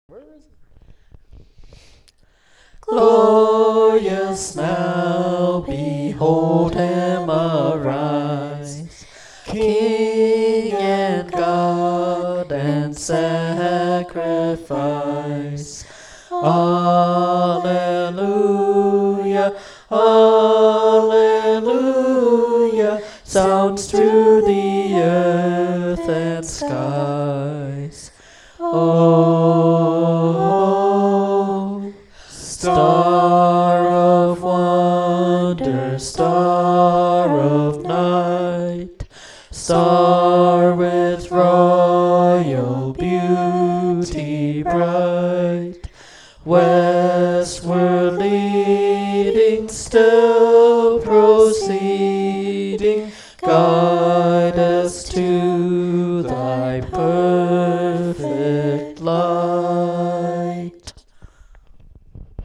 Where is it? Glorious now, behold him arise, King and God and sacrifice. Alleluia, alleluia, sounds through the earth and skies. Oh, star of wonder, star of night, star with royal beauty bright, westward leading, still proceeding, guide us to thy perfect light.